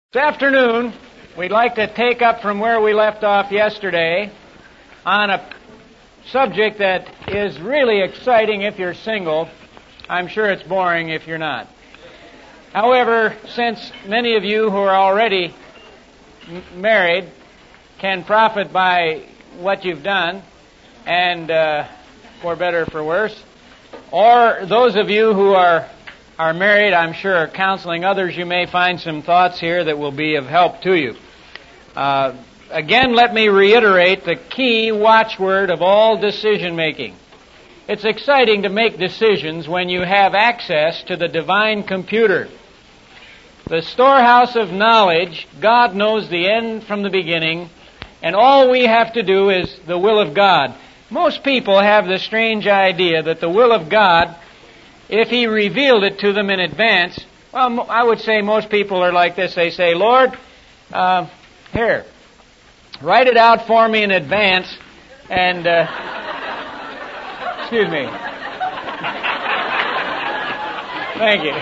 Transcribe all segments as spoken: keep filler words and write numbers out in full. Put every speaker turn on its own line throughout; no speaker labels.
This afternoon, we'd like to take up from where we left off yesterday on a subject that is really exciting if you're single. I'm sure it's boring if you're not. However, since many of you who are already m- married can profit by what you've done, and uh, for better or for worse, or those of you who are are married, I'm sure, are counseling others, you may find some thoughts here that will be of help to you. Uh, again, let me reiterate the key watchword of all decision making. It's exciting to make decisions when you have access to the divine computer. The storehouse of knowledge, God knows the end from the beginning, and all we have to do is the will of God. Most people have the strange idea that the will of God, if He revealed it to them in advance, well, I would say most people are like this. They say, Lord, uh, here, write it out for me in advance, and, uh, excuse me. Thank you.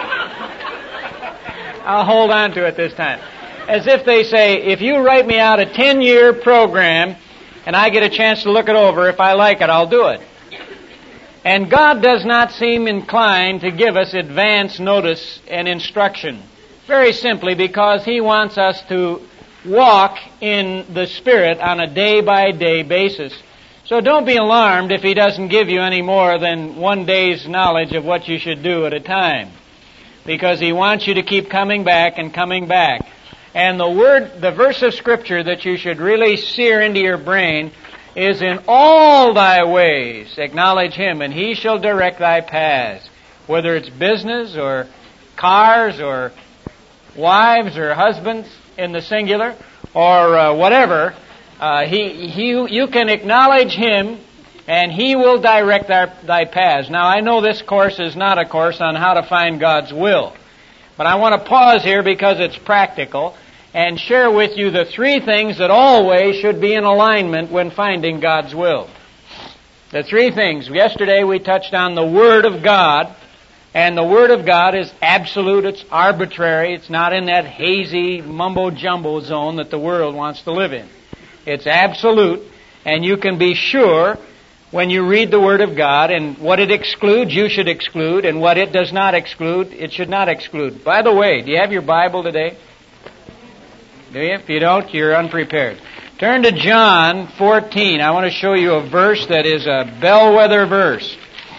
I'll hold on to it this time. As if they say, if you write me out a ten-year program, and I get a chance to look it over, if I like it, I'll do it. And God does not seem inclined to give us advance notice and instruction. Very simply because He wants us to walk in the Spirit on a day-by-day basis. So don't be alarmed if He doesn't give you any more than one day's knowledge of what you should do at a time. Because He wants you to keep coming back and coming back. And the word, the verse of Scripture that you should really sear into your brain is, in all thy ways acknowledge Him, and He shall direct thy paths. Whether it's business or cars or wives or husbands in the singular or uh, whatever, uh, he, he, you can acknowledge Him and He will direct thy, thy paths. Now, I know this course is not a course on how to find God's will, but I want to pause here because it's practical and share with you the three things that always should be in alignment when finding God's will. The three things. Yesterday we touched on the Word of God, and the Word of God is absolute, it's arbitrary, it's not in that hazy mumbo-jumbo zone that the world wants to live in. It's absolute, and you can be sure when you read the Word of God, and what it excludes, you should exclude, and what it does not exclude, it should not exclude. By the way, do you have your Bible today? Do you? If you don't, you're unprepared. Turn to John fourteen. I want to show you a verse that is a bellwether verse.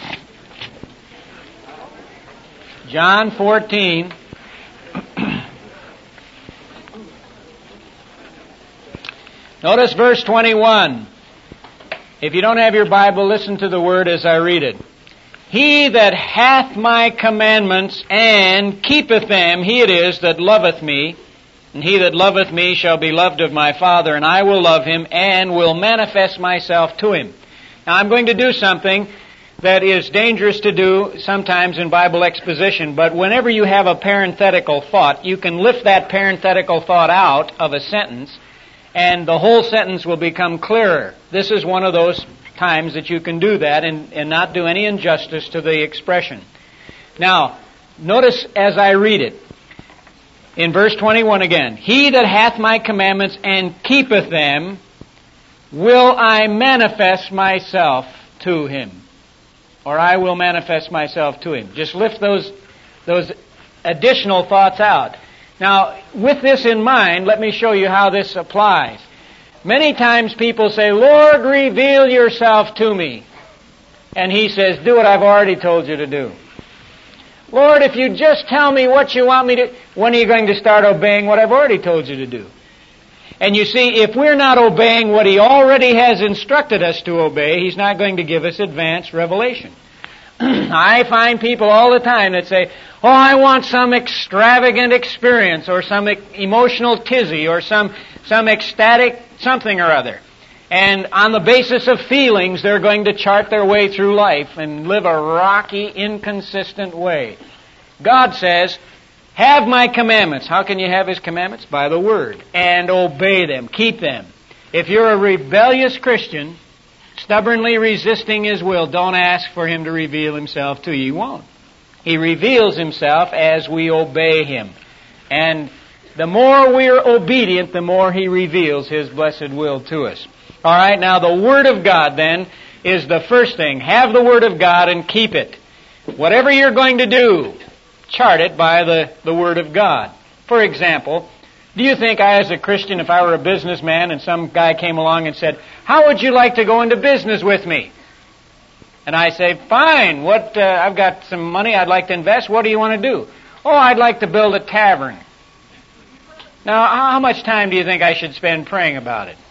John fourteen. Notice verse twenty-one. If you don't have your Bible, listen to the word as I read it. He that hath my commandments and keepeth them, he it is that loveth me. And he that loveth me shall be loved of my Father, and I will love him and will manifest myself to him. Now, I'm going to do something that is dangerous to do sometimes in Bible exposition, but whenever you have a parenthetical thought, you can lift that parenthetical thought out of a sentence, and the whole sentence will become clearer. This is one of those times that you can do that and, and not do any injustice to the expression. Now, notice as I read it. In verse twenty-one again, he that hath my commandments and keepeth them, will I manifest myself to him. Or I will manifest myself to him. Just lift those, those additional thoughts out. Now, with this in mind, let me show you how this applies. Many times people say, Lord, reveal yourself to me. And He says, do what I've already told you to do. Lord, if you just tell me what you want me to, when are you going to start obeying what I've already told you to do? And you see, if we're not obeying what He already has instructed us to obey, He's not going to give us advanced revelation. I find people all the time that say, oh, I want some extravagant experience or some emotional tizzy or some, some ecstatic something or other. And on the basis of feelings, they're going to chart their way through life and live a rocky, inconsistent way. God says, have my commandments. How can you have His commandments? By the Word. And obey them. Keep them. If you're a rebellious Christian, stubbornly resisting His will, don't ask for Him to reveal Himself to you. He won't. He reveals Himself as we obey Him. And The more we're obedient, the more He reveals His blessed will to us. All right, now the Word of God then is the first thing. Have the Word of God and keep it. Whatever you're going to do, chart it by the, the Word of God. For example, do you think I, as a Christian, if I were a businessman and some guy came along and said, "How would you like to go into business with me?" And I say, "Fine, what, uh, I've got some money I'd like to invest. What do you want to do?" "Oh, I'd like to build a tavern." Now, how much time do you think I should spend praying about it?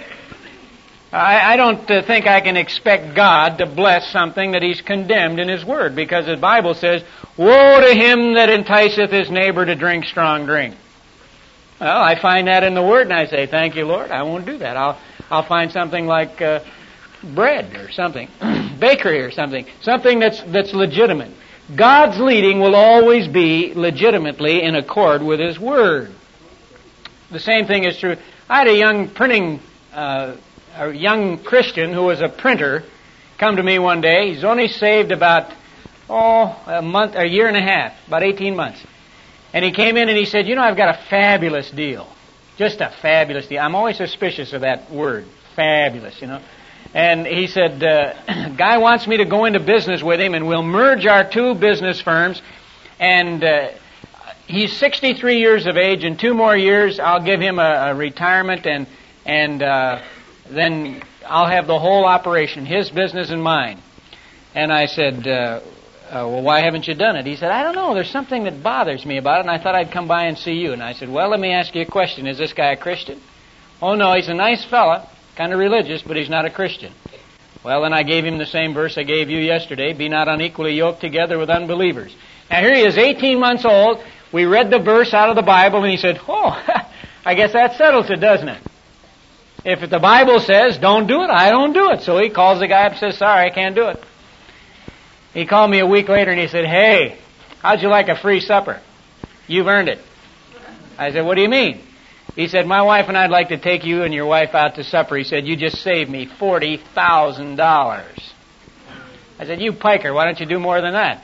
I, I don't uh, think I can expect God to bless something that He's condemned in His Word, because the Bible says, "Woe to him that enticeth his neighbor to drink strong drink." Well, I find that in the Word, and I say, "Thank you, Lord, I won't do that. I'll I'll find something like uh, bread or something, bakery or something, something that's that's legitimate." God's leading will always be legitimately in accord with His Word. The same thing is true. I had a young printing, uh, a young Christian who was a printer come to me one day. He's only saved about, oh, a month, a year and a half, about eighteen months. And he came in and he said, "You know, I've got a fabulous deal. Just a fabulous deal." I'm always suspicious of that word, fabulous, you know. And he said, uh, "Guy wants me to go into business with him, and we'll merge our two business firms, and uh, he's sixty-three years of age. In two more years, I'll give him a, a retirement, and and uh, then I'll have the whole operation, his business and mine." And I said, uh, uh, "Well, why haven't you done it?" He said, "I don't know. There's something that bothers me about it, and I thought I'd come by and see you." And I said, "Well, let me ask you a question. Is this guy a Christian?" "Oh, no, he's a nice fella, kind of religious, but he's not a Christian." Well, then I gave him the same verse I gave you yesterday, "Be not unequally yoked together with unbelievers." Now, here he is, eighteen months old. We read the verse out of the Bible, and he said, "Oh, I guess that settles it, doesn't it? If the Bible says don't do it, I don't do it." So he calls the guy up and says, "Sorry, I can't do it." He called me a week later, and he said, "Hey, how'd you like a free supper? You've earned it." I said, "What do you mean?" He said, "My wife and I'd like to take you and your wife out to supper." He said, "You just saved me forty thousand dollars. I said, "You piker, why don't you do more than that?"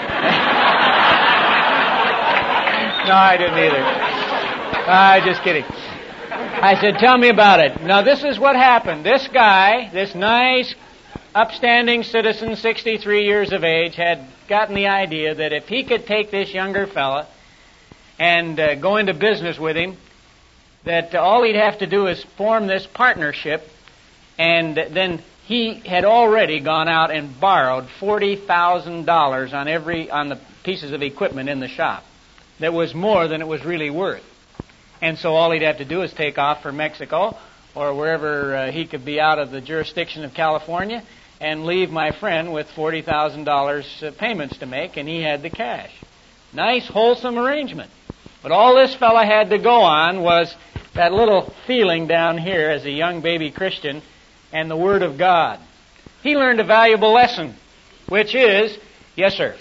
No, I didn't either. Ah, just kidding. I said, "Tell me about it." Now, this is what happened. This guy, this nice, upstanding citizen, sixty-three years of age, had gotten the idea that if he could take this younger fella and uh, go into business with him, that all he'd have to do is form this partnership, and then he had already gone out and borrowed forty thousand dollars on every on the pieces of equipment in the shop. That was more than it was really worth. And so all he'd have to do is take off for Mexico or wherever uh, he could be out of the jurisdiction of California and leave my friend with forty thousand dollars uh, payments to make, and he had the cash. Nice, wholesome arrangement. But all this fella had to go on was that little feeling down here as a young baby Christian and the Word of God. He learned a valuable lesson, which is, yes, sir.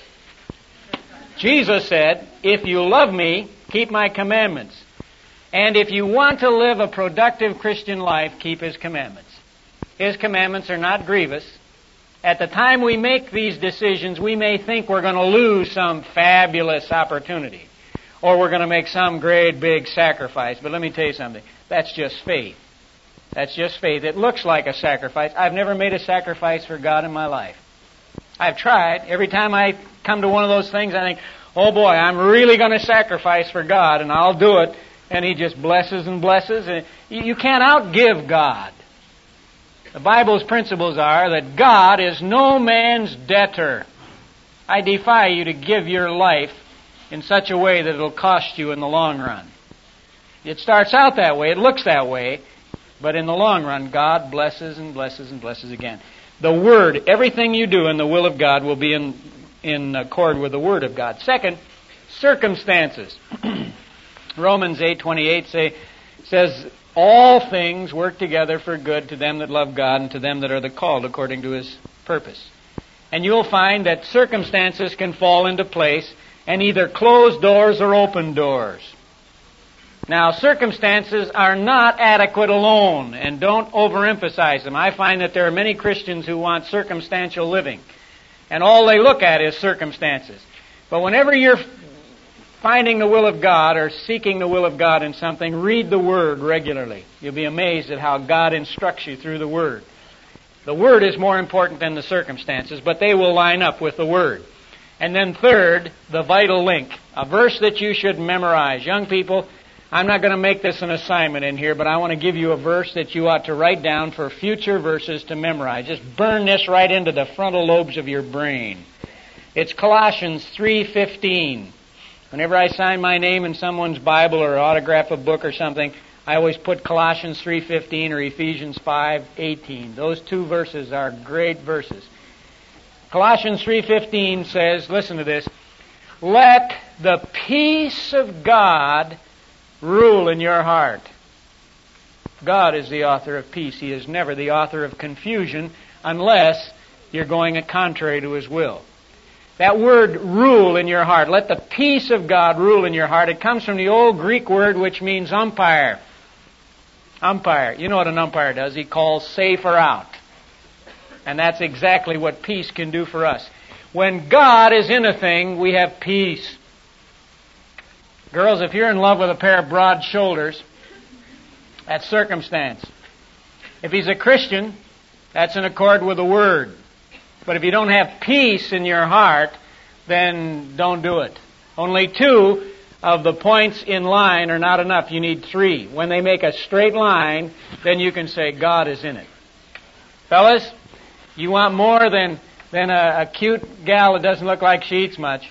Jesus said, "If you love me, keep my commandments." And if you want to live a productive Christian life, keep His commandments. His commandments are not grievous. At the time we make these decisions, we may think we're going to lose some fabulous opportunity, or we're going to make some great big sacrifice. But let me tell you something. That's just faith. That's just faith. It looks like a sacrifice. I've never made a sacrifice for God in my life. I've tried. Every time I come to one of those things, I think, oh boy, I'm really going to sacrifice for God, and I'll do it. And He just blesses and blesses. And you can't outgive God. The Bible's principles are that God is no man's debtor. I defy you to give your life in such a way that it'll cost you in the long run. It starts out that way, it looks that way, but in the long run, God blesses and blesses and blesses again. The Word, everything you do in the will of God will be in, in accord with the Word of God. Second, circumstances. Romans eight twenty-eight say, says, "All things work together for good to them that love God and to them that are the called according to His purpose." And you'll find that circumstances can fall into place and either close doors or open doors. Now, circumstances are not adequate alone, and don't overemphasize them. I find that there are many Christians who want circumstantial living, and all they look at is circumstances. But whenever you're finding the will of God or seeking the will of God in something, read the Word regularly. You'll be amazed at how God instructs you through the Word. The Word is more important than the circumstances, but they will line up with the Word. And then third, the vital link, a verse that you should memorize. Young people, I'm not going to make this an assignment in here, but I want to give you a verse that you ought to write down for future verses to memorize. Just burn this right into the frontal lobes of your brain. It's Colossians three fifteen. Whenever I sign my name in someone's Bible or autograph a book or something, I always put Colossians three fifteen or Ephesians five eighteen. Those two verses are great verses. Colossians three fifteen says, listen to this, let the peace of God rule in your heart. God is the author of peace. He is never the author of confusion unless you're going contrary to His will. That word rule in your heart, let the peace of God rule in your heart. It comes from the old Greek word which means umpire. Umpire. You know what an umpire does? He calls safe or out. And that's exactly what peace can do for us. When God is in a thing, we have peace. Girls, if you're in love with a pair of broad shoulders, that's circumstance. If he's a Christian, that's in accord with the Word. But if you don't have peace in your heart, then don't do it. Only two of the points in line are not enough. You need three. When they make a straight line, then you can say God is in it. Fellas, you want more than, than a, a cute gal that doesn't look like she eats much.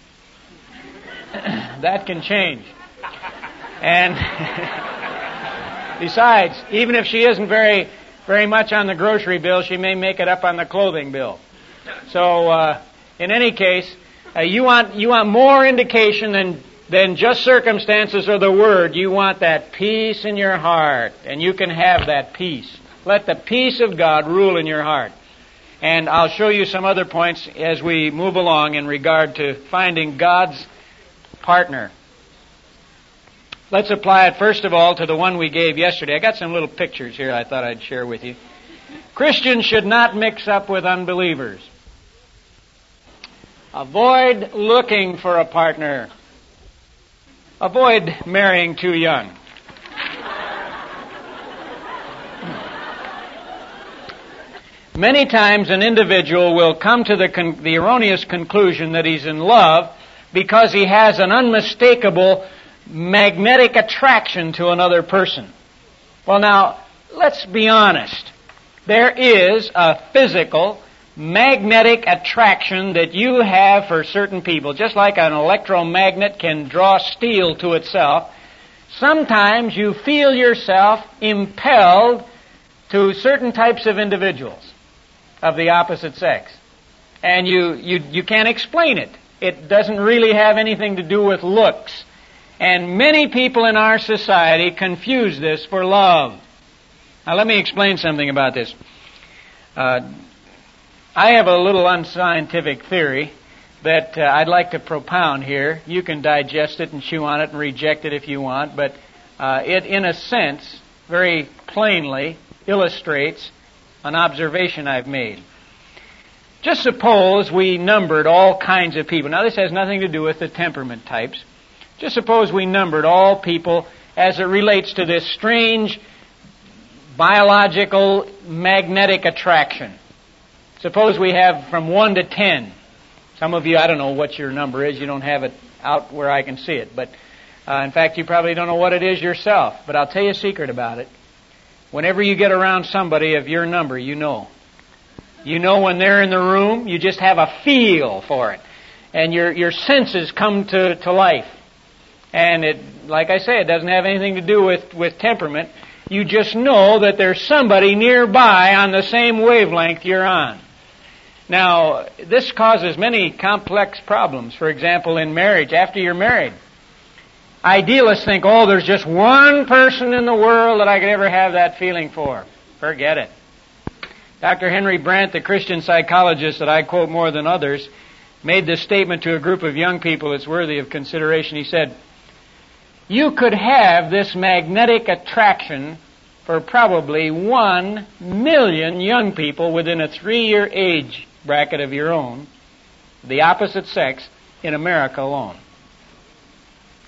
That can change. And besides, even if she isn't very very much on the grocery bill, she may make it up on the clothing bill. So, uh, in any case, uh, you want you want more indication than than just circumstances or the Word. You want that peace in your heart, and you can have that peace. Let the peace of God rule in your heart. And I'll show you some other points as we move along in regard to finding God's partner. Let's apply it first of all to the one we gave yesterday. I got some little pictures here I thought I'd share with you. Christians should not mix up with unbelievers. Avoid looking for a partner. Avoid marrying too young. Many times an individual will come to the, con- the erroneous conclusion that he's in love because he has an unmistakable magnetic attraction to another person. Well, now, let's be honest. There is a physical, magnetic attraction that you have for certain people. Just like an electromagnet can draw steel to itself, sometimes you feel yourself impelled to certain types of individuals of the opposite sex. And you, you, you can't explain it. It doesn't really have anything to do with looks. And many people in our society confuse this for love. Now let me explain something about this. Uh, I have a little unscientific theory that uh, I'd like to propound here. You can digest it and chew on it and reject it if you want, but uh, it, in a sense, very plainly illustrates an observation I've made. Just suppose we numbered all kinds of people. Now this has nothing to do with the temperament types. Just suppose we numbered all people as it relates to this strange biological magnetic attraction. Suppose we have from one to ten. Some of you, I don't know what your number is. You don't have it out where I can see it. But uh, in fact, you probably don't know what it is yourself. But I'll tell you a secret about it. Whenever you get around somebody of your number, you know. You know when they're in the room, you just have a feel for it. And your your senses come to, to life. And it, like I say, it doesn't have anything to do with, with temperament. You just know that there's somebody nearby on the same wavelength you're on. Now, this causes many complex problems. For example, in marriage, after you're married, idealists think, oh, there's just one person in the world that I could ever have that feeling for. Forget it. Doctor Henry Brandt, the Christian psychologist that I quote more than others, made this statement to a group of young people that's worthy of consideration. He said, you could have this magnetic attraction for probably one million young people within a three-year age bracket of your own, the opposite sex, in America alone.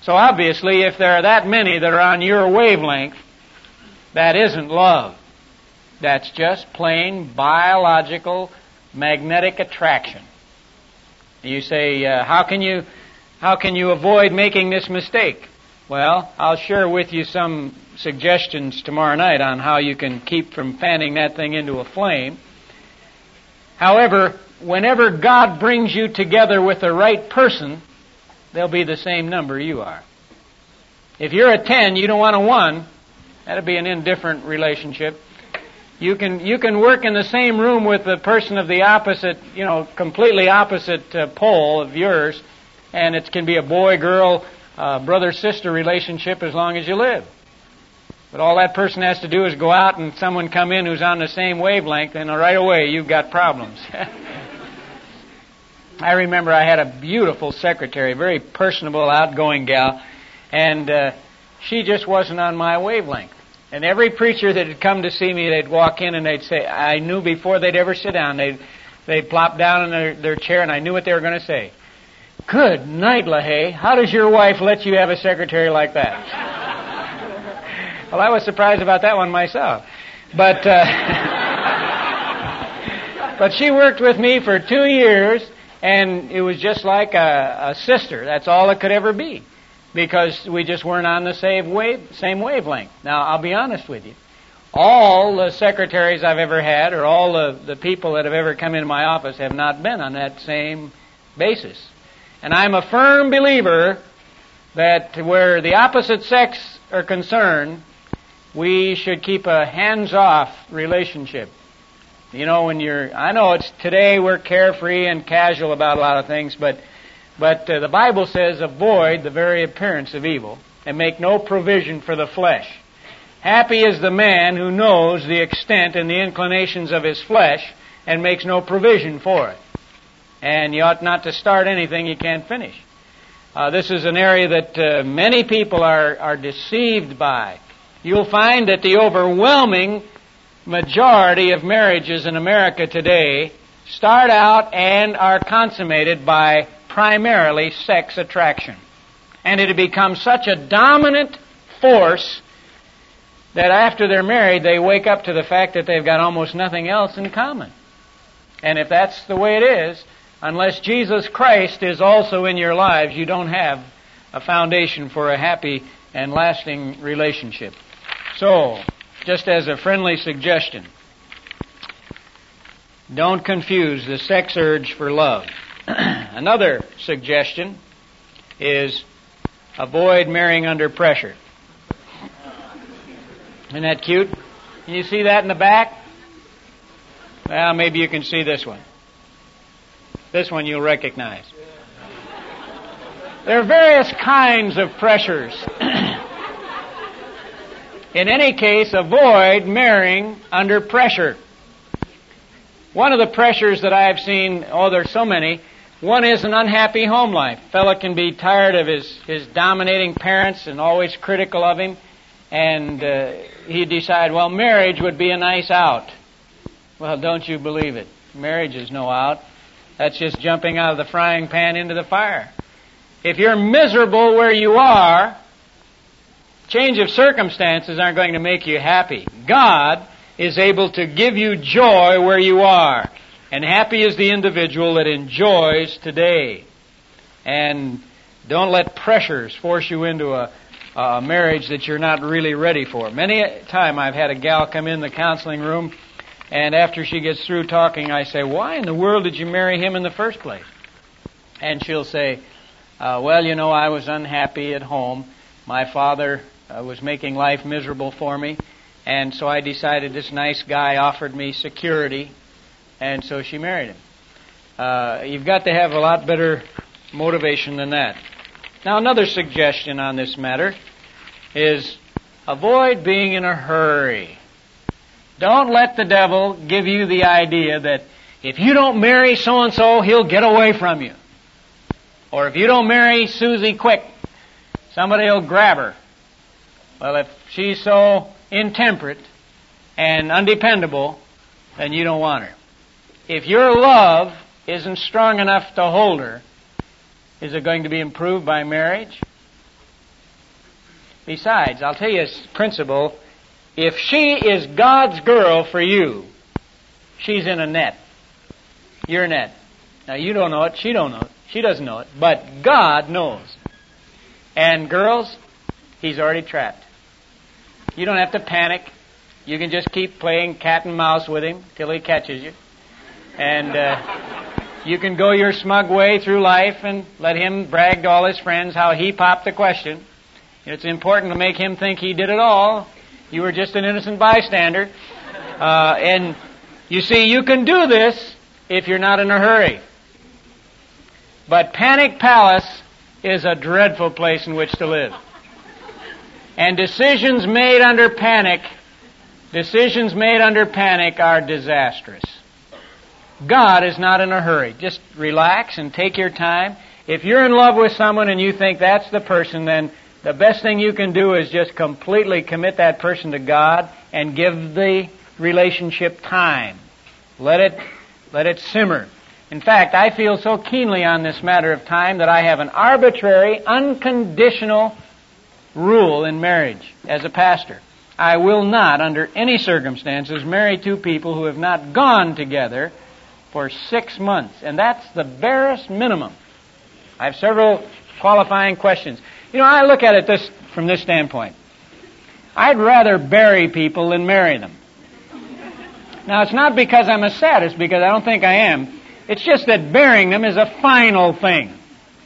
So obviously, if there are that many that are on your wavelength, that isn't love. That's just plain biological magnetic attraction. You say, uh, how can you, how can you avoid making this mistake? Well, I'll share with you some suggestions tomorrow night on how you can keep from fanning that thing into a flame. However, whenever God brings you together with the right person, they'll be the same number you are. If you're a ten, you don't want a one, that'll be an indifferent relationship. You can you can work in the same room with the person of the opposite, you know, completely opposite uh, pole of yours, and it can be a boy-girl, uh, brother-sister relationship as long as you live. But all that person has to do is go out and someone come in who's on the same wavelength, and right away you've got problems. I remember I had a beautiful secretary, very personable, outgoing gal, and uh, she just wasn't on my wavelength. And every preacher that had come to see me, they'd walk in and they'd say, I knew before they'd ever sit down, they'd, they'd plop down in their, their chair and I knew what they were going to say. Good night, LaHaye. How does your wife let you have a secretary like that? Well, I was surprised about that one myself. But, uh, but she worked with me for two years. And it was just like a, a sister. That's all it could ever be. Because we just weren't on the same wave, same wavelength. Now, I'll be honest with you. All the secretaries I've ever had, or all the, the people that have ever come into my office, have not been on that same basis. And I'm a firm believer that where the opposite sex are concerned, we should keep a hands-off relationship. You know, when you're, I know it's today we're carefree and casual about a lot of things, but but uh, the Bible says avoid the very appearance of evil and make no provision for the flesh. Happy is the man who knows the extent and the inclinations of his flesh and makes no provision for it. And you ought not to start anything you can't finish. Uh, this is an area that uh, many people are, are deceived by. You'll find that the overwhelming majority of marriages in America today start out and are consummated by primarily sex attraction. And it becomes such a dominant force that after they're married, they wake up to the fact that they've got almost nothing else in common. And if that's the way it is, unless Jesus Christ is also in your lives, you don't have a foundation for a happy and lasting relationship. So, just as a friendly suggestion, don't confuse the sex urge for love. Another suggestion is avoid marrying under pressure. Isn't that cute? Can you see that in the back? Well, maybe you can see this one. This one you'll recognize. There are various kinds of pressures. In any case, avoid marrying under pressure. One of the pressures that I have seen, oh, there's so many. One is an unhappy home life. A fellow can be tired of his, his dominating parents and always critical of him, and uh, he'd decide, well, marriage would be a nice out. Well, don't you believe it. Marriage is no out. That's just jumping out of the frying pan into the fire. If you're miserable where you are, change of circumstances aren't going to make you happy. God is able to give you joy where you are. And happy is the individual that enjoys today. And don't let pressures force you into a, a marriage that you're not really ready for. Many a time I've had a gal come in the counseling room, and after she gets through talking, I say, why in the world did you marry him in the first place? And she'll say, uh, well, you know, I was unhappy at home. My father uh, was making life miserable for me. And so I decided this nice guy offered me security, and so she married him. Uh, you've got to have a lot better motivation than that. Now, another suggestion on this matter is avoid being in a hurry. Don't let the devil give you the idea that if you don't marry so-and-so, he'll get away from you. Or if you don't marry Susie quick, somebody will grab her. Well, if she's so intemperate and undependable, then you don't want her. If your love isn't strong enough to hold her, is it going to be improved by marriage? Besides, I'll tell you a principle. If she is God's girl for you, she's in a net. Your net. Now, you don't know it. She don't know it. She doesn't know it. But God knows. And girls, He's already trapped. You don't have to panic. You can just keep playing cat and mouse with Him till He catches you. And uh, you can go your smug way through life and let Him brag to all His friends how He popped the question. It's important to make Him think He did it all. You were just an innocent bystander. Uh, and you see, you can do this if you're not in a hurry. But Panic Palace is a dreadful place in which to live. And decisions made under panic, decisions made under panic are disastrous. God is not in a hurry. Just relax and take your time. If you're in love with someone and you think that's the person, then the best thing you can do is just completely commit that person to God and give the relationship time. Let it, let it simmer. In fact, I feel so keenly on this matter of time that I have an arbitrary, unconditional rule in marriage as a pastor. I will not, under any circumstances, marry two people who have not gone together for six months. And that's the barest minimum. I have several qualifying questions. You know, I look at it this from this standpoint. I'd rather bury people than marry them. Now, it's not because I'm a sadist, because I don't think I am. It's just that burying them is a final thing.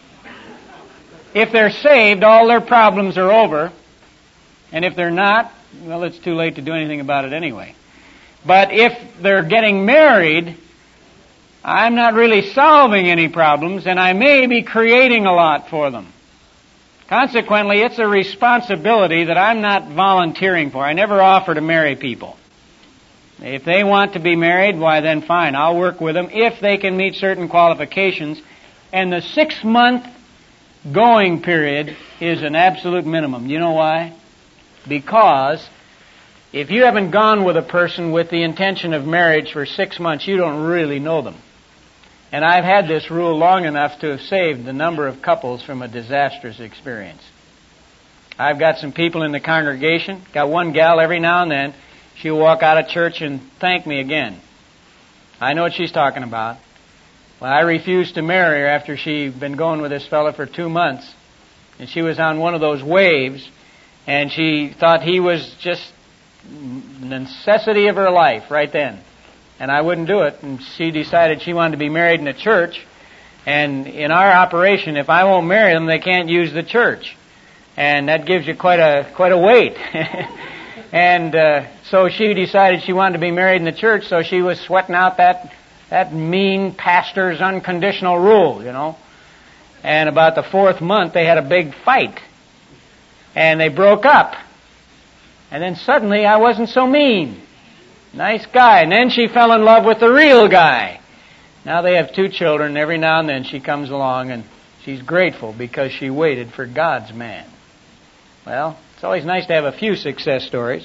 If they're saved, all their problems are over. And if they're not, well, it's too late to do anything about it anyway. But if they're getting married, I'm not really solving any problems, and I may be creating a lot for them. Consequently, it's a responsibility that I'm not volunteering for. I never offer to marry people. If they want to be married, why then fine, I'll work with them if they can meet certain qualifications. And the six-month going period is an absolute minimum. You know why? Because if you haven't gone with a person with the intention of marriage for six months, you don't really know them. And I've had this rule long enough to have saved the number of couples from a disastrous experience. I've got some people in the congregation, got one gal every now and then, she'll walk out of church and thank me again. I know what she's talking about. Well, I refused to marry her after she'd been going with this fellow for two months. And she was on one of those waves, and she thought he was just the necessity of her life right then. And I wouldn't do it. And she decided she wanted to be married in a church. And in our operation, if I won't marry them, they can't use the church. And that gives you quite a quite a weight. And uh, so she decided she wanted to be married in the church, so she was sweating out that that mean pastor's unconditional rule, you know. And about the fourth month, they had a big fight. And they broke up. And then suddenly, I wasn't so mean. Nice guy. And then she fell in love with the real guy. Now they have two children. Every now and then she comes along, and she's grateful because she waited for God's man. Well, it's always nice to have a few success stories.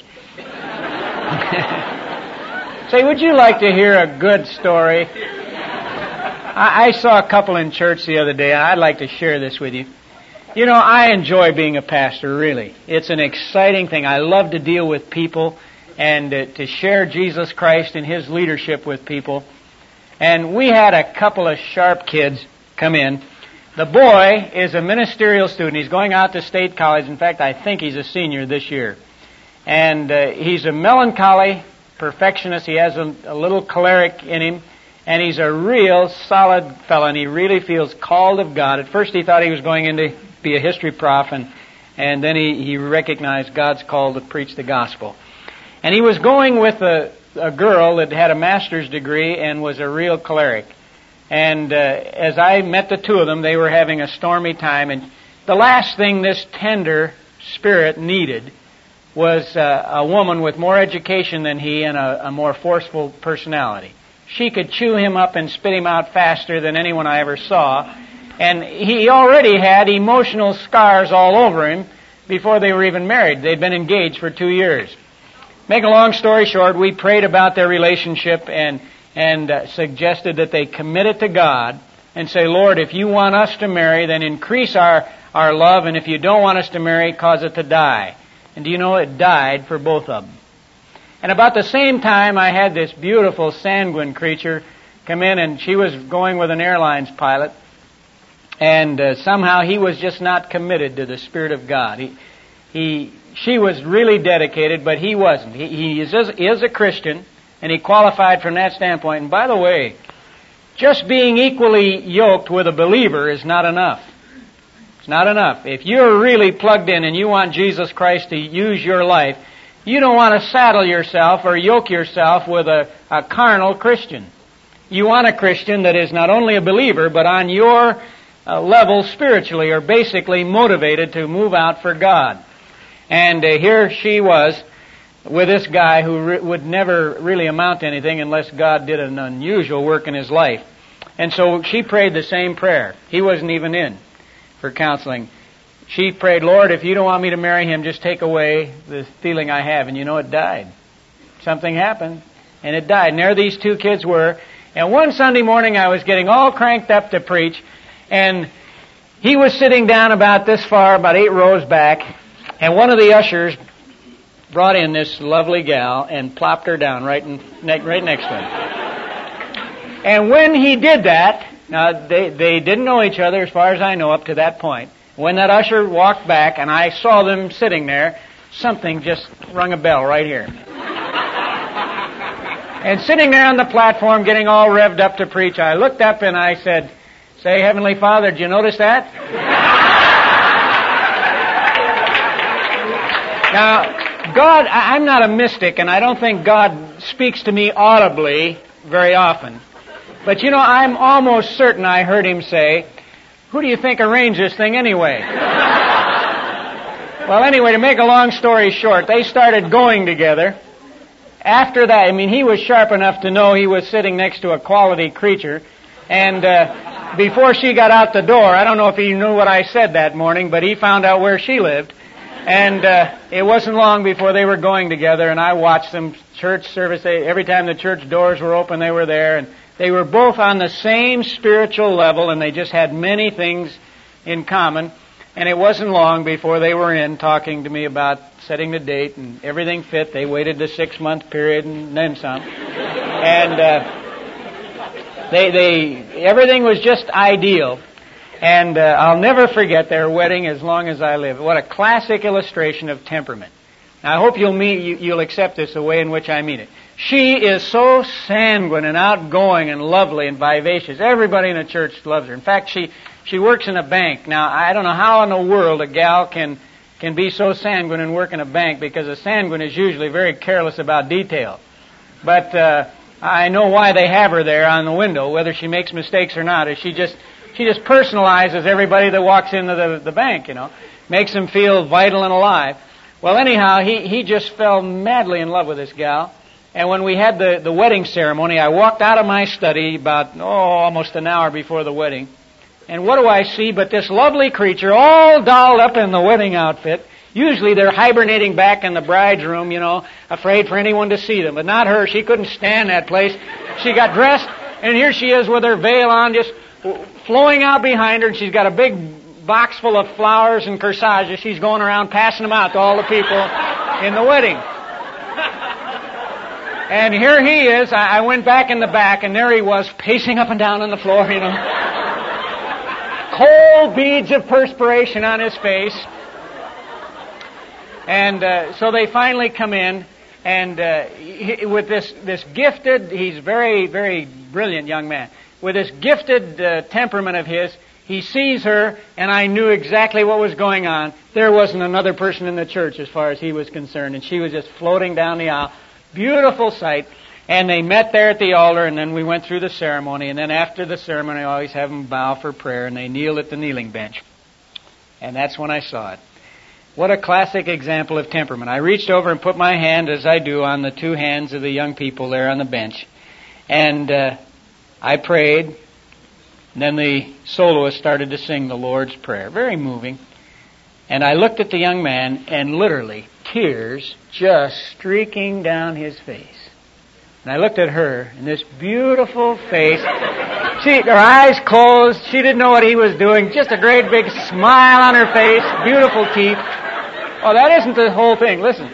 Say, would you like to hear a good story? I, I saw a couple in church the other day, and I'd like to share this with you. You know, I enjoy being a pastor, really. It's an exciting thing. I love to deal with people and uh, to share Jesus Christ and His leadership with people. And we had a couple of sharp kids come in. The boy is a ministerial student. He's going out to State College. In fact, I think he's a senior this year. And uh, he's a melancholy perfectionist. He has a, a little choleric in him. And he's a real solid fellow, and he really feels called of God. At first he thought he was going in to be a history prof, and, and then he, he recognized God's call to preach the gospel. And he was going with a, a girl that had a master's degree and was a real choleric. And uh, as I met the two of them, they were having a stormy time. And the last thing this tender spirit needed was uh, a woman with more education than he and a, a more forceful personality. She could chew him up and spit him out faster than anyone I ever saw. And he already had emotional scars all over him before they were even married. They'd been engaged for two years. Make a long story short, we prayed about their relationship and and uh, suggested that they commit it to God and say, Lord, if you want us to marry, then increase our, our love, and if you don't want us to marry, cause it to die. And do you know it died for both of them? And about the same time, I had this beautiful sanguine creature come in, and she was going with an airlines pilot, and uh, somehow he was just not committed to the Spirit of God. He, he, she was really dedicated, but he wasn't. He, he is, is a Christian, and he qualified from that standpoint. And by the way, just being equally yoked with a believer is not enough. It's not enough. If you're really plugged in and you want Jesus Christ to use your life, you don't want to saddle yourself or yoke yourself with a, a carnal Christian. You want a Christian that is not only a believer, but on your uh, level spiritually, or basically motivated to move out for God. And uh, here she was with this guy who re- would never really amount to anything unless God did an unusual work in his life. And so she prayed the same prayer. He wasn't even in for counseling. She prayed, Lord, if you don't want me to marry him, just take away the feeling I have. And you know, it died. Something happened, and it died. And there these two kids were. And one Sunday morning, I was getting all cranked up to preach, and he was sitting down about this far, about eight rows back, and one of the ushers brought in this lovely gal and plopped her down right in, right next to him. And when he did that, now they, they didn't know each other as far as I know up to that point. When that usher walked back and I saw them sitting there, something just rung a bell right here. And sitting there on the platform getting all revved up to preach, I looked up and I said, say, Heavenly Father, did you notice that? Now, God, I'm not a mystic, and I don't think God speaks to me audibly very often. But you know, I'm almost certain I heard him say, who do you think arranged this thing anyway? Well, anyway, to make a long story short, they started going together. After that, I mean, he was sharp enough to know he was sitting next to a quality creature. And uh, before she got out the door, I don't know if he knew what I said that morning, but he found out where she lived. And uh, it wasn't long before they were going together, and I watched them, church service. They, every time the church doors were open, they were there. And they were both on the same spiritual level, and they just had many things in common. And it wasn't long before they were in talking to me about setting the date, and everything fit. They waited the six-month period and then some. And uh, they, they, everything was just ideal. And uh, I'll never forget their wedding as long as I live. What a classic illustration of temperament. Now, I hope you'll meet, you, you'll accept this the way in which I mean it. She is so sanguine and outgoing and lovely and vivacious. Everybody in the church loves her. In fact, she she works in a bank. Now, I don't know how in the world a gal can can be so sanguine and work in a bank, because a sanguine is usually very careless about detail. But uh, I know why they have her there on the window, whether she makes mistakes or not. Is she just she just personalizes everybody that walks into the, the bank, you know, makes them feel vital and alive. Well, anyhow, he he just fell madly in love with this gal. And when we had the, the wedding ceremony, I walked out of my study about, oh, almost an hour before the wedding. And what do I see but this lovely creature all dolled up in the wedding outfit. Usually they're hibernating back in the bride's room, you know, afraid for anyone to see them. But not her. She couldn't stand that place. She got dressed, and here she is with her veil on, just flowing out behind her. And she's got a big box full of flowers and corsages. She's going around passing them out to all the people in the wedding. And here he is. I went back in the back, and there he was, pacing up and down on the floor, you know. Cold beads of perspiration on his face. And uh, so they finally come in, and uh, he, with this, this gifted, he's very, very brilliant young man. With this gifted uh, temperament of his, he sees her, and I knew exactly what was going on. There wasn't another person in the church as far as he was concerned, and she was just floating down the aisle. Beautiful sight. And they met there at the altar, and then we went through the ceremony. And then after the ceremony, I always have them bow for prayer, and they kneel at the kneeling bench. And that's when I saw it. What a classic example of temperament. I reached over and put my hand, as I do, on the two hands of the young people there on the bench. And uh, I prayed. And then the soloist started to sing the Lord's Prayer. Very moving. And I looked at the young man, and literally, tears just streaking down his face. And I looked at her, and this beautiful face She, her eyes closed. She didn't know what he was doing. Just a great big smile on her face. Beautiful teeth. Oh, that isn't the whole thing. Listen.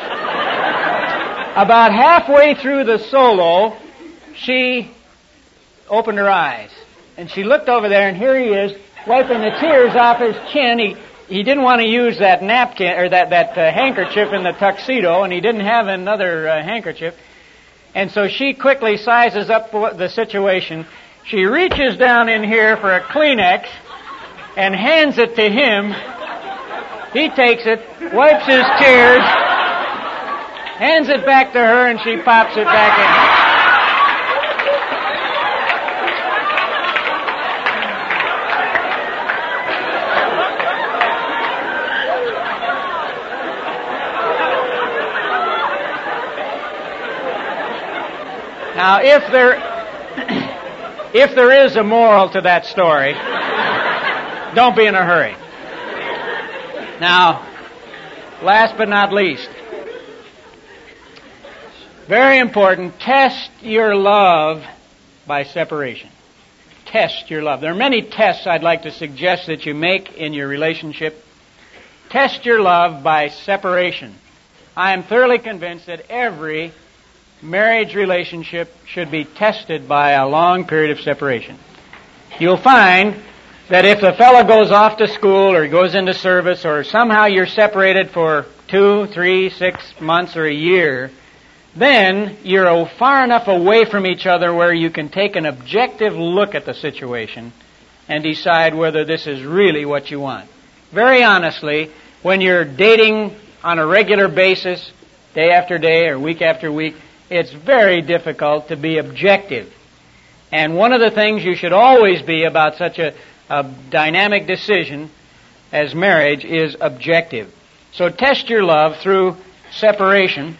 About halfway through the solo, she opened her eyes. And she looked over there, and here he is, wiping the tears off his chin. He, he didn't want to use that napkin, or that, that uh, handkerchief in the tuxedo, and he didn't have another uh, handkerchief. And so she quickly sizes up the situation. She reaches down in here for a Kleenex and hands it to him. He takes it, wipes his tears, hands it back to her, and she pops it back in. Now, if there, if there is a moral to that story, don't be in a hurry. Now, last but not least, very important, test your love by separation. Test your love. There are many tests I'd like to suggest that you make in your relationship. Test your love by separation. I am thoroughly convinced that every marriage relationship should be tested by a long period of separation. You'll find that if the fellow goes off to school or goes into service or somehow you're separated for two, three, six months or a year, then you're far enough away from each other where you can take an objective look at the situation and decide whether this is really what you want. Very honestly, when you're dating on a regular basis, day after day or week after week, it's very difficult to be objective. And one of the things you should always be about such a, a dynamic decision as marriage is objective. So test your love through separation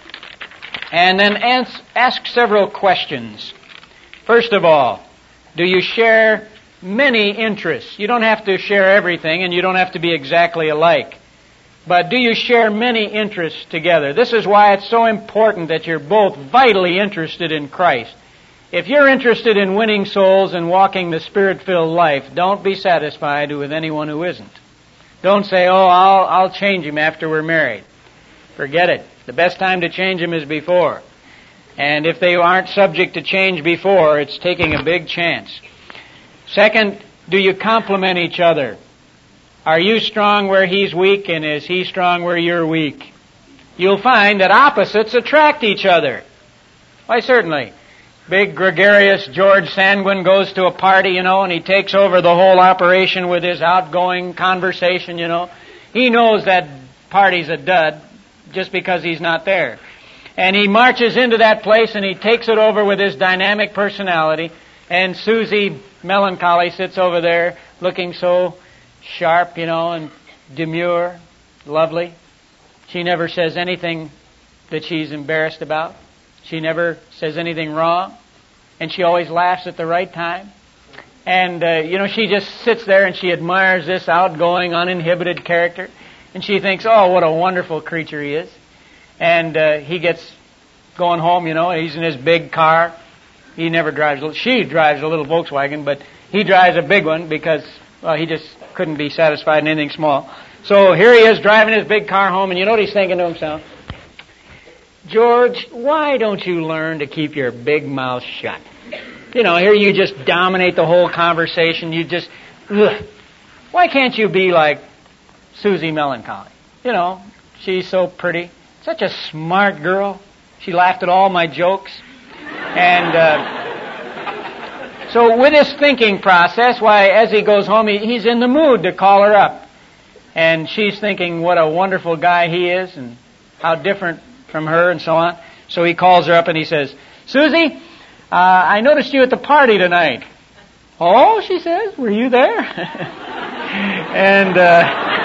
and then ask, ask several questions. First of all, do you share many interests? You don't have to share everything and you don't have to be exactly alike. But do you share many interests together? This is why it's so important that you're both vitally interested in Christ. If you're interested in winning souls and walking the Spirit-filled life, don't be satisfied with anyone who isn't. Don't say, oh, I'll, I'll change him after we're married. Forget it. The best time to change him is before. And if they aren't subject to change before, it's taking a big chance. Second, do you complement each other? Are you strong where he's weak, and is he strong where you're weak? You'll find that opposites attract each other. Why, certainly. Big, gregarious George Sanguine goes to a party, you know, and he takes over the whole operation with his outgoing conversation, you know. He knows that party's a dud just because he's not there. And he marches into that place and he takes it over with his dynamic personality. And Susie Melancholy sits over there looking so sharp, you know, and demure, lovely. She never says anything that she's embarrassed about. She never says anything wrong. And she always laughs at the right time. And, uh, you know, she just sits there and she admires this outgoing, uninhibited character. And she thinks, oh, what a wonderful creature he is. And uh, he gets going home, you know, he's in his big car. He never drives, she drives a little Volkswagen, but he drives a big one because, well, he just couldn't be satisfied in anything small. So here he is driving his big car home, and you know what he's thinking to himself? George, why don't you learn to keep your big mouth shut? You know, here you just dominate the whole conversation. You just, ugh. Why can't you be like Susie Melancholy? You know, she's so pretty. Such a smart girl. She laughed at all my jokes. And uh, so with his thinking process, why, as he goes home, he, he's in the mood to call her up. And she's thinking what a wonderful guy he is and how different from her and so on. So he calls her up and he says, Susie, uh, I noticed you at the party tonight. Oh, she says, were you there? and uh,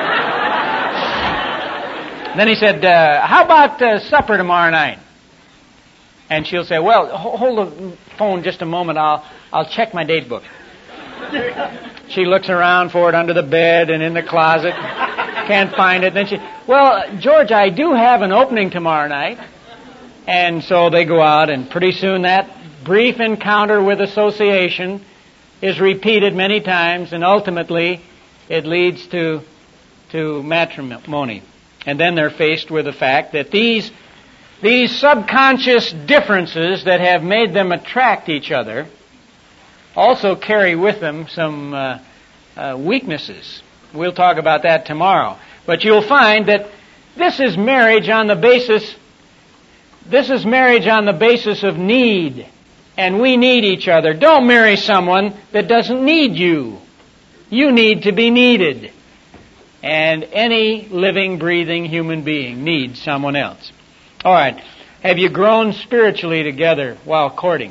then he said, uh, how about uh, supper tomorrow night? And she'll say, well, hold the phone just a moment. I'll I'll check my date book. She looks around for it under the bed and in the closet. Can't find it. Then she, well, George, I do have an opening tomorrow night. And so they go out, and pretty soon that brief encounter with association is repeated many times, and ultimately it leads to, to matrimony. And then they're faced with the fact that these, these subconscious differences that have made them attract each other also carry with them some uh, uh, weaknesses. We'll talk about that tomorrow. But you'll find that this is marriage on the basis, this is marriage on the basis of need. And we need each other. Don't marry someone that doesn't need you. You need to be needed. And any living, breathing human being needs someone else. All right. Have you grown spiritually together while courting?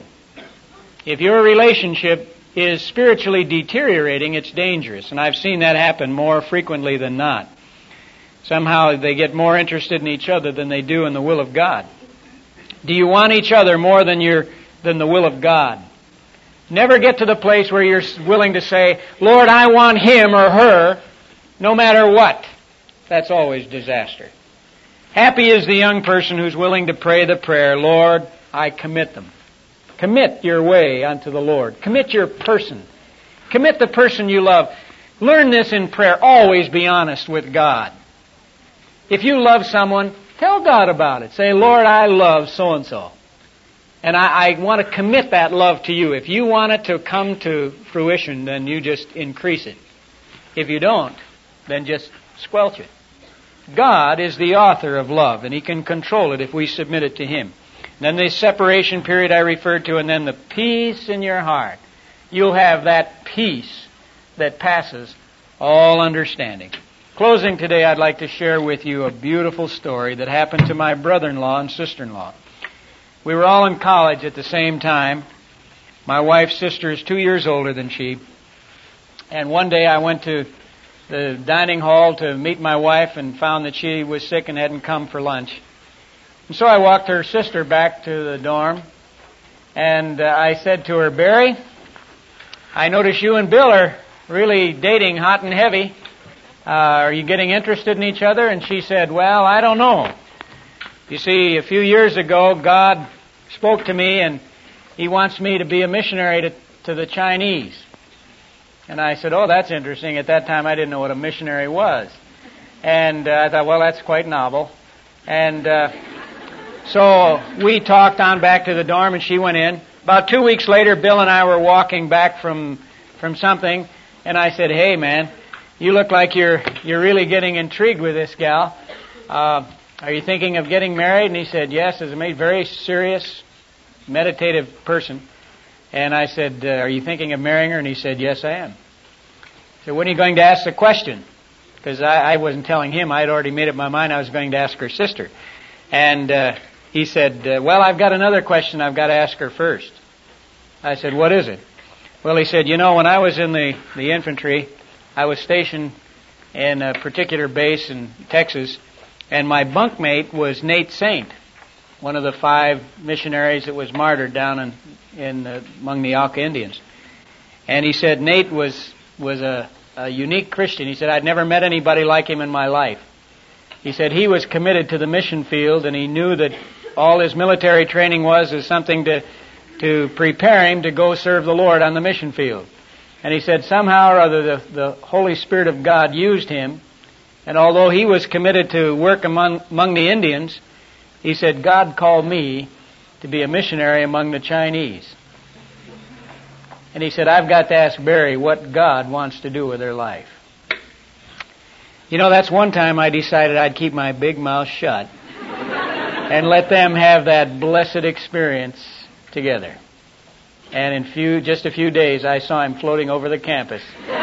If your relationship is spiritually deteriorating, it's dangerous. And I've seen that happen more frequently than not. Somehow they get more interested in each other than they do in the will of God. Do you want each other more than you're than the will of God? Never get to the place where you're willing to say, Lord, I want him or her, no matter what. That's always disaster. Happy is the young person who's willing to pray the prayer, Lord, I commit them. Commit your way unto the Lord. Commit your person. Commit the person you love. Learn this in prayer. Always be honest with God. If you love someone, tell God about it. Say, Lord, I love so-and-so. And I, I want to commit that love to you. If you want it to come to fruition, then you just increase it. If you don't, then just squelch it. God is the author of love, and He can control it if we submit it to Him. And then the separation period I referred to, and then the peace in your heart. You'll have that peace that passes all understanding. Closing today, I'd like to share with you a beautiful story that happened to my brother-in-law and sister-in-law. We were all in college at the same time. My wife's sister is two years older than she. And one day I went to the dining hall to meet my wife and found that she was sick and hadn't come for lunch. And so I walked her sister back to the dorm. And uh, I said to her, Barry, I notice you and Bill are really dating hot and heavy. Uh, are you getting interested in each other? And she said, well, I don't know. You see, a few years ago, God spoke to me and He wants me to be a missionary to, to the Chinese. And I said, oh, that's interesting. At that time, I didn't know what a missionary was. And uh, I thought, well, that's quite novel. And uh, so we talked on back to the dorm and she went in. About two weeks later, Bill and I were walking back from from something. And I said, hey, man, you look like you're you're really getting intrigued with this gal. Uh Are you thinking of getting married? And he said, yes, as a very serious, meditative person. And I said, uh, are you thinking of marrying her? And he said, yes, I am. I said, when are you going to ask the question? Because I, I wasn't telling him. I had already made up my mind I was going to ask her sister. And uh, he said, uh, well, I've got another question I've got to ask her first. I said, what is it? Well, he said, you know, when I was in the, the infantry, I was stationed in a particular base in Texas. And my bunkmate was Nate Saint, one of the five missionaries that was martyred down in, in uh, among the Auca Indians. And he said Nate was was a, a unique Christian. He said, I'd never met anybody like him in my life. He said he was committed to the mission field, and he knew that all his military training was is something to to prepare him to go serve the Lord on the mission field. And he said somehow or other the, the Holy Spirit of God used him. And although he was committed to work among, among the Indians, he said, God called me to be a missionary among the Chinese. And he said, I've got to ask Barry what God wants to do with their life. You know, that's one time I decided I'd keep my big mouth shut and let them have that blessed experience together. And in few, just a few days, I saw him floating over the campus.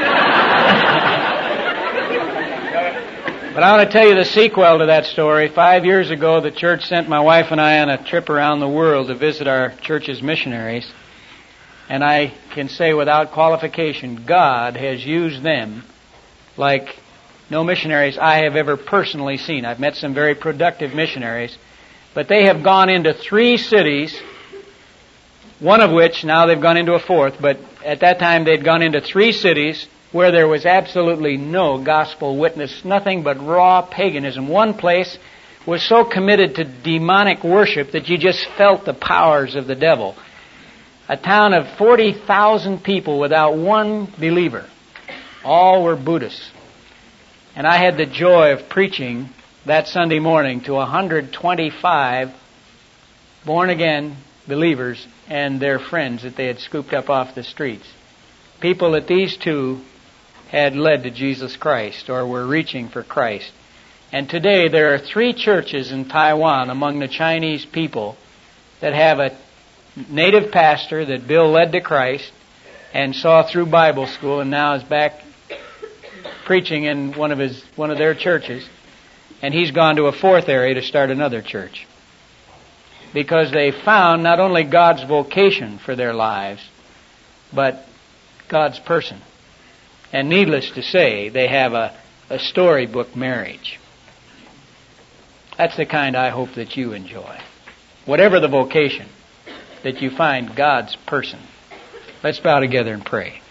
But I want to tell you the sequel to that story. Five years ago, the church sent my wife and I on a trip around the world to visit our church's missionaries. And I can say without qualification, God has used them like no missionaries I have ever personally seen. I've met some very productive missionaries, but they have gone into three cities, one of which, now they've gone into a fourth, but at that time they'd gone into three cities where there was absolutely no gospel witness, nothing but raw paganism. One place was so committed to demonic worship that you just felt the powers of the devil. a town of forty thousand people without one believer. All were Buddhists. And I had the joy of preaching that Sunday morning to one hundred twenty-five born-again believers and their friends that they had scooped up off the streets. People that these two had led to Jesus Christ or were reaching for Christ. And today there are three churches in Taiwan among the Chinese people that have a native pastor that Bill led to Christ and saw through Bible school and now is back preaching in one of his one of their churches. And he's gone to a fourth area to start another church. Because they found not only God's vocation for their lives, but God's person. And needless to say, they have a, a storybook marriage. That's the kind I hope that you enjoy. Whatever the vocation, that you find God's person. Let's bow together and pray.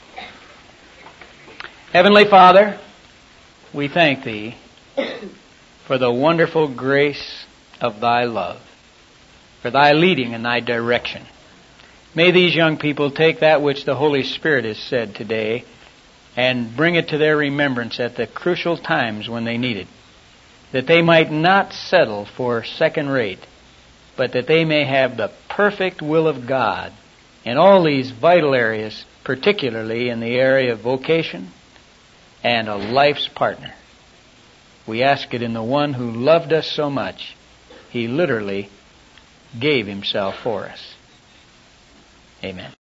Heavenly Father, we thank Thee for the wonderful grace of Thy love, for Thy leading and Thy direction. May these young people take that which the Holy Spirit has said today and bring it to their remembrance at the crucial times when they need it, that they might not settle for second rate, but that they may have the perfect will of God in all these vital areas, particularly in the area of vocation and a life's partner. We ask it in the one who loved us so much, He literally gave Himself for us. Amen.